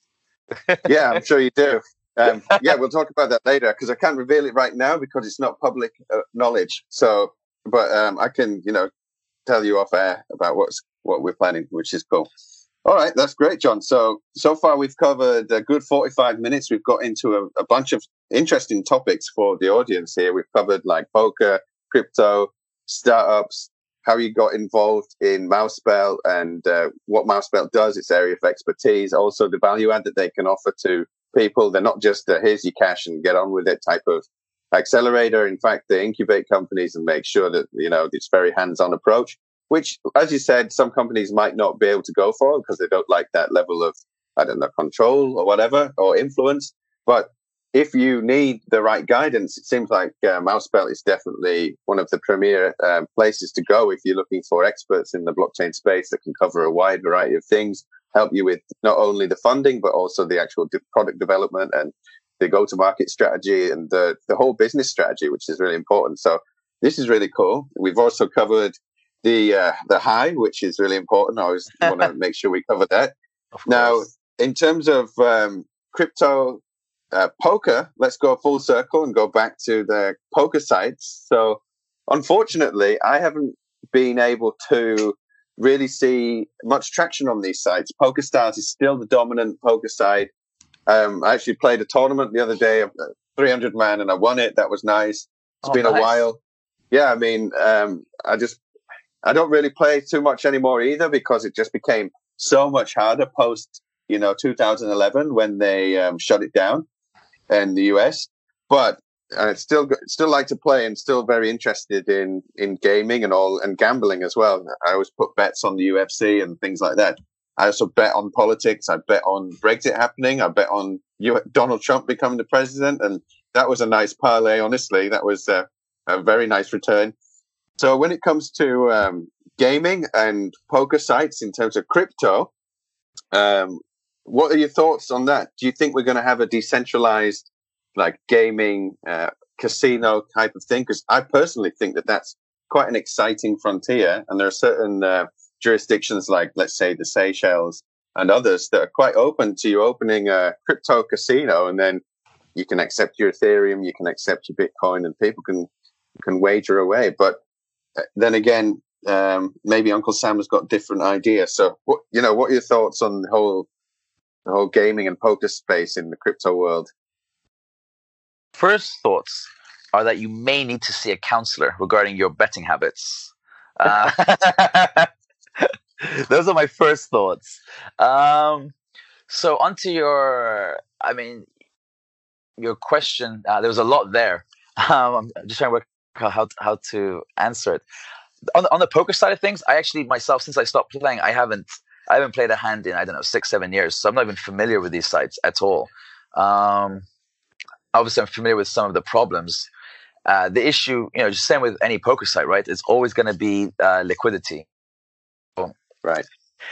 Yeah, I'm sure you do. Um, yeah, we'll talk about that later because I can't reveal it right now because it's not public uh, knowledge. So, but um, I can, you know, tell you off air about what's what we're planning, which is cool. All right, that's great, John. So, so far we've covered a good forty-five minutes. We've got into a, a bunch of interesting topics for the audience here. We've covered like poker, crypto, startups, how you got involved in Mousebell and uh, what Mousebell does, its area of expertise, also the value add that they can offer to people. They're not just a here's your cash and get on with it type of accelerator. In fact, they incubate companies and make sure that, you know, it's very hands-on approach, which, as you said, some companies might not be able to go for because they don't like that level of, I don't know, control or whatever, or influence. But if you need the right guidance, it seems like uh, Mousebell is definitely one of the premier um, places to go if you're looking for experts in the blockchain space that can cover a wide variety of things, help you with not only the funding, but also the actual de- product development and the go-to-market strategy and the, the whole business strategy, which is really important. So this is really cool. We've also covered the uh, the high, which is really important. I always want to make sure we cover that. Now, in terms of um, crypto uh, poker, let's go full circle and go back to the poker sites. So unfortunately, I haven't been able to really see much traction on these sites. PokerStars is still the dominant poker site. Um, I actually played a tournament the other day, three hundred man, and I won it. That was nice. It's oh, been nice. a while. Yeah, I mean, um, I just, I don't really play too much anymore either because it just became so much harder post, you know, two thousand eleven when they um, shut it down in the U S. But I still still like to play and still very interested in, in gaming and all and gambling as well. I always put bets on the U F C and things like that. I also bet on politics. I bet on Brexit happening. I bet on U- Donald Trump becoming the president. And that was a nice parlay, honestly. That was a, a very nice return. So when it comes to um, gaming and poker sites in terms of crypto, um, what are your thoughts on that? Do you think we're going to have a decentralized like gaming uh, casino type of thing? Because I personally think that that's quite an exciting frontier. And there are certain uh, jurisdictions like, let's say, the Seychelles and others that are quite open to you opening a crypto casino, and then you can accept your Ethereum, you can accept your Bitcoin, and people can can wager away. But then again, um, maybe Uncle Sam has got different ideas. So, what, you know, what are your thoughts on the whole the whole gaming and poker space in the crypto world? First thoughts are that you may need to see a counselor regarding your betting habits. Uh, those are my first thoughts. Um, so onto your, I mean, your question. Uh, there was a lot there. Um, I'm just trying to work out how to, how to answer it. On the, on the poker side of things, I actually myself, since I stopped playing, I haven't I haven't played a hand in I don't know six seven years, so I'm not even familiar with these sites at all. Um, obviously, I'm familiar with some of the problems. Uh, the issue, you know, just same with any poker site, right? It's always going to be uh, liquidity. Right.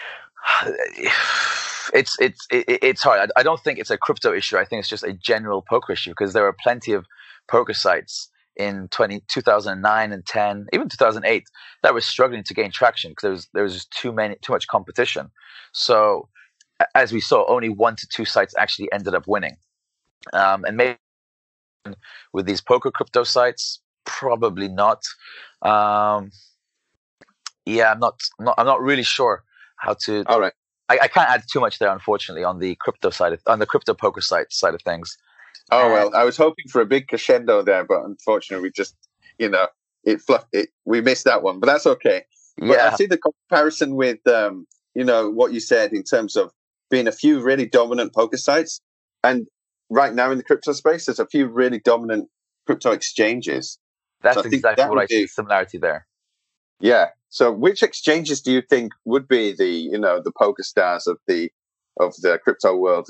It's it's it, it's hard. I, I don't think it's a crypto issue. I think it's just a general poker issue because there are plenty of poker sites in twenty, two thousand nine and ten, even two thousand eight, that were struggling to gain traction because there was there was just too many too much competition. So as we saw, only one to two sites actually ended up winning. Um, and maybe with these poker crypto sites, probably not. Um, yeah, I'm not, I'm not I'm not really sure how to All right. I, I can't add too much there, unfortunately, on the crypto side of, on the crypto poker site side of things. Oh And- well, I was hoping for a big crescendo there, but unfortunately, we just, you know, it fluff it. We missed that one, but that's okay. But yeah, I see the comparison with, um, you know, what you said in terms of being a few really dominant poker sites, and right now in the crypto space, there's a few really dominant crypto exchanges. that's so I think exactly that what would I see be- the similarity there. Yeah. So, which exchanges do you think would be the, you know, the poker stars of the of the crypto world?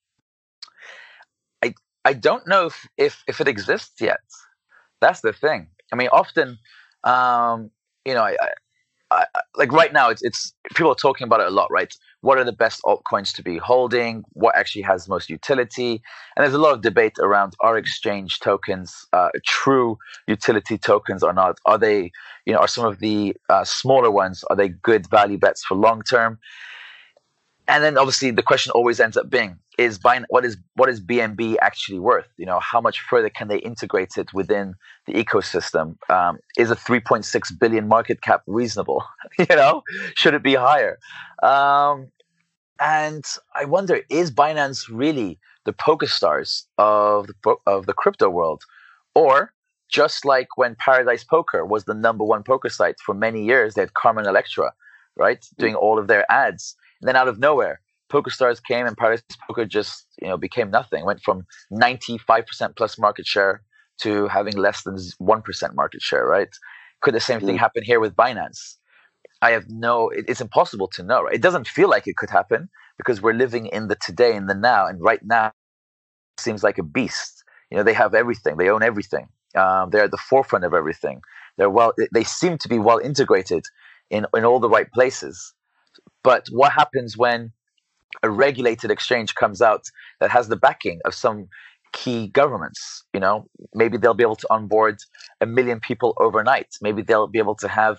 I don't know if, if, if it exists yet. That's the thing. I mean, often, um, you know, I, I, I, like right now, it's, it's people are talking about it a lot, right? What are the best altcoins to be holding? What actually has most utility? And there's a lot of debate around, are exchange tokens uh, true utility tokens or not? Are they, you know, are some of the uh, smaller ones, are they good value bets for long term? And then obviously the question always ends up being, is Bin- what is what is B N B actually worth? You know, how much further can they integrate it within the ecosystem? Um, is a three point six billion market cap reasonable? You know, should it be higher? Um, and I wonder, is Binance really the poker stars of the po- of the crypto world, or just like when Paradise Poker was the number one poker site for many years, they had Carmen Electra, right, doing all of their ads. And then out of nowhere, PokerStars came and Paradise Poker just, you know, became nothing. Went from ninety-five percent plus market share to having less than one percent market share, right? Could the same thing Mm. happen here with Binance? I have no, it, it's impossible to know, right? It doesn't feel like it could happen because we're living in the today and the now. And right now, it seems like a beast. You know, they have everything. They own everything. Um, they're at the forefront of everything. They're well, they seem to be well integrated in, in all the right places. But what happens when a regulated exchange comes out that has the backing of some key governments? You know, maybe they'll be able to onboard a million people overnight. Maybe they'll be able to have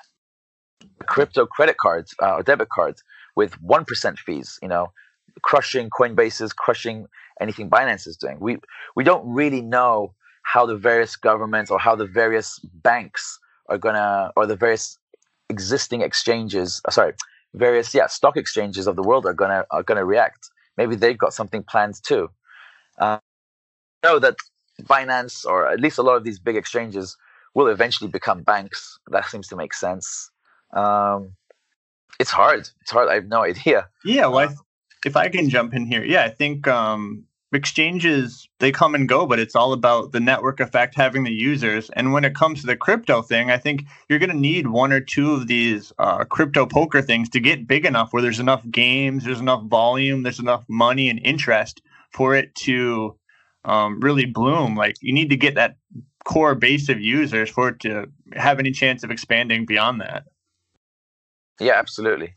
a crypto credit cards uh, or debit cards with one percent fees. You know, crushing Coinbase's, crushing anything Binance is doing. We we don't really know how the various governments or how the various banks are gonna, or the various existing exchanges. Uh, sorry. Various yeah stock exchanges of the world are gonna are gonna react. Maybe they've got something planned too. Uh, I know that Binance, or at least a lot of these big exchanges, will eventually become banks. That seems to make sense. Um, it's hard. It's hard. I have no idea. Yeah, well, I th- if I can jump in here, yeah, I think um, exchanges, they come and go, but it's all about the network effect, having the users. And when it comes to the crypto thing, I think you're going to need one or two of these uh, crypto poker things to get big enough where there's enough games, there's enough volume, there's enough money and interest for it to um, really bloom. Like, you need to get that core base of users for it to have any chance of expanding beyond that. Yeah, absolutely.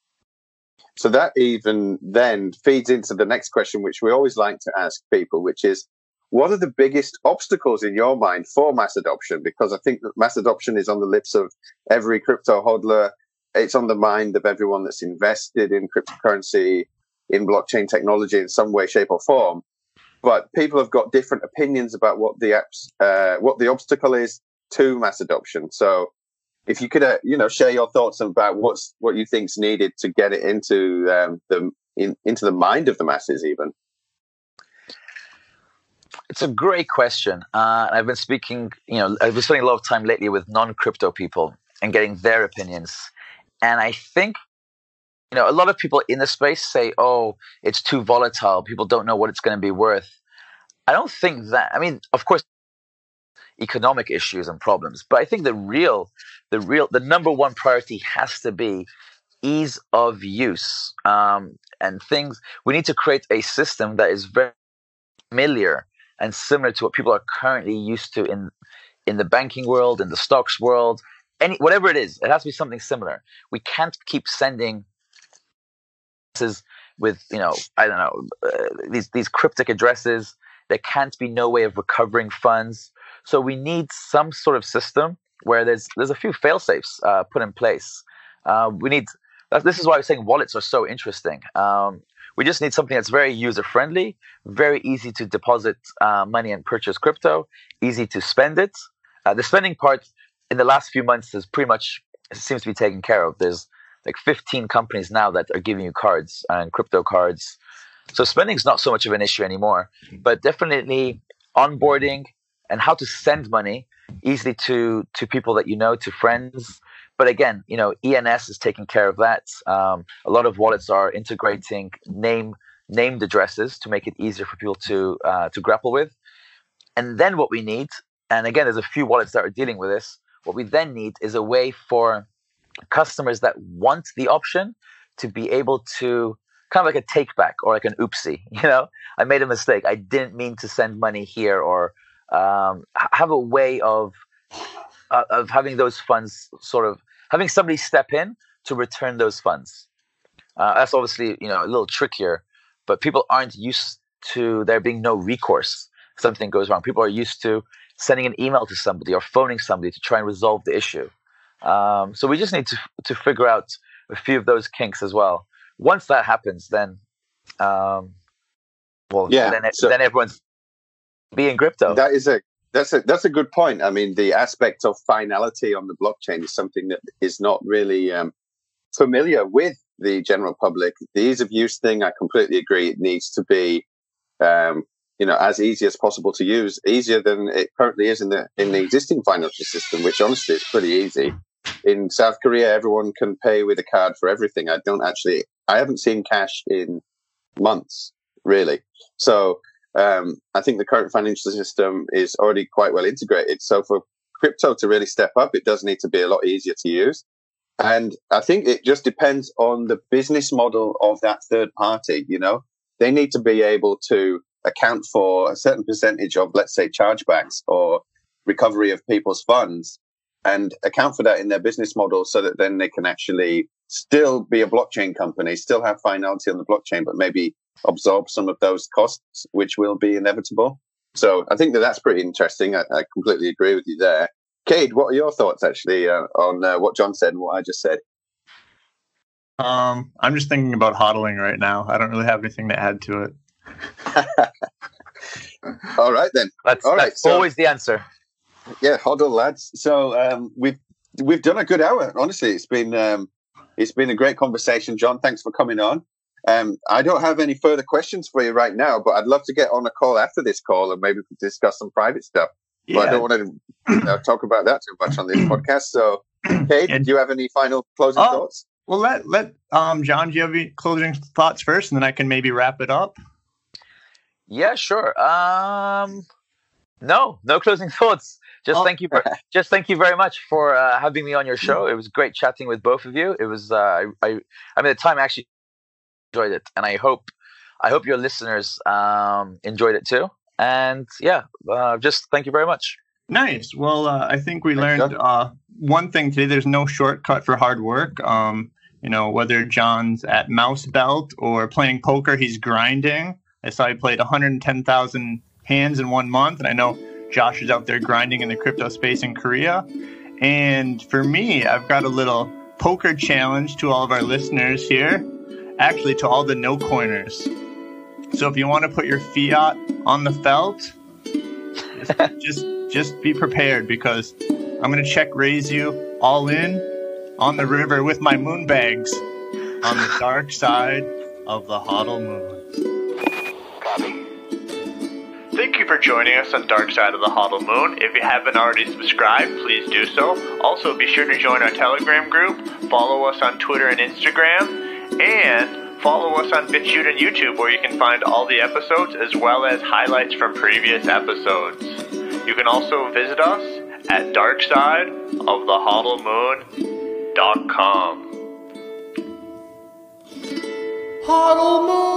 So that even then feeds into the next question, which we always like to ask people, which is, what are the biggest obstacles in your mind for mass adoption? Because I think that mass adoption is on the lips of every crypto hodler. It's on the mind of everyone that's invested in cryptocurrency, in blockchain technology in some way, shape, or form. But people have got different opinions about what the apps, uh, what the obstacle is to mass adoption. So if you could, uh, you know, share your thoughts about what's what you think's needed to get it into um, the in, into the mind of the masses, even. It's a great question. Uh, I've been speaking, you know, I've been spending a lot of time lately with non-crypto people and getting their opinions. And I think, you know, a lot of people in the space say, oh, it's too volatile. People don't know what it's going to be worth. I don't think that, I mean, of course, economic issues and problems, but I think the real, the real, the number one priority has to be ease of use. Um, and things, we need to create a system that is very familiar and similar to what people are currently used to in in the banking world, in the stocks world, any whatever it is. It has to be something similar. We can't keep sending with, you know, I don't know, uh, these these cryptic addresses. There can't be no way of recovering funds. So we need some sort of system where there's there's a few fail safes uh, put in place. Uh, we need. This is why I was saying wallets are so interesting. Um, we just need something that's very user friendly, very easy to deposit uh, money and purchase crypto, easy to spend it. Uh, the spending part in the last few months is pretty much seems to be taken care of. There's like fifteen companies now that are giving you cards and crypto cards. So spending is not so much of an issue anymore, but definitely onboarding and how to send money easily to, to people that you know, to friends. But again, you know, E N S is taking care of that. Um, a lot of wallets are integrating name named addresses to make it easier for people to uh, to grapple with. And then what we need, and again, there's a few wallets that are dealing with this. What we then need is a way for customers that want the option to be able to kind of like a take back or like an oopsie. You know, I made a mistake. I didn't mean to send money here, or um, have a way of uh, of having those funds sort of having somebody step in to return those funds. Uh, that's obviously, you know, a little trickier, but people aren't used to there being no recourse if something goes wrong. People are used to sending an email to somebody or phoning somebody to try and resolve the issue. Um, so we just need to to figure out a few of those kinks as well. Once that happens, then, um, well, yeah, then, so then everyone's being crypto. That is a that's a that's a good point. I mean, the aspect of finality on the blockchain is something that is not really um, familiar with the general public. The ease of use thing, I completely agree. It needs to be, um, you know, as easy as possible to use, easier than it currently is in the in the existing financial system, which honestly is pretty easy. In South Korea, everyone can pay with a card for everything. I don't actually, I haven't seen cash in months, really. So um, I think the current financial system is already quite well integrated. So for crypto to really step up, it does need to be a lot easier to use. And I think it just depends on the business model of that third party. You know, they need to be able to account for a certain percentage of, let's say, chargebacks or recovery of people's funds, and account for that in their business model so that then they can actually still be a blockchain company, still have finality on the blockchain, but maybe absorb some of those costs, which will be inevitable. So I think that that's pretty interesting. I, I completely agree with you there. Cade, what are your thoughts actually uh, on uh, what John said and what I just said? Um, I'm just thinking about hodling right now. I don't really have anything to add to it. All right, then. That's, All right, that's so, always the answer. Yeah, hodl, lads. So um, we've we've done a good hour. Honestly, it's been um, it's been a great conversation, John. Thanks for coming on. Um, I don't have any further questions for you right now, but I'd love to get on a call after this call and maybe discuss some private stuff. Yeah. But I don't want to you know, talk about that too much on this podcast. So, Cade, And- do you have any final closing Oh. thoughts? Well, let let um John, do you have any closing thoughts first, and then I can maybe wrap it up? Yeah, sure. Um, no, no closing thoughts. Just Oh. thank you. For, just thank you very much for uh, having me on your show. It was great chatting with both of you. It was. Uh, I, I. I mean, at the time I actually enjoyed it, and I hope, I hope your listeners um, enjoyed it too. And yeah, uh, just thank you very much. Nice. Well, uh, I think we Thanks, learned John. uh, one thing today. There's no shortcut for hard work. Um, you know, whether John's at mouse belt or playing poker, he's grinding. I saw he played one hundred ten thousand hands in one month, and I know Josh is out there grinding in the crypto space in Korea. And for me, I've got a little poker challenge to all of our listeners here, actually to all the no-coiners. So if you want to put your fiat on the felt, just just, just be prepared, because I'm going to check raise you all in on the river with my moon bags on the dark side of the HODL moon. Thank you for joining us on Dark Side of the HODL Moon. If you haven't already subscribed, please do so. Also, be sure to join our Telegram group, follow us on Twitter and Instagram, and follow us on BitChute and YouTube, where you can find all the episodes as well as highlights from previous episodes. You can also visit us at dark side of the hodl moon dot com. HODL Moon!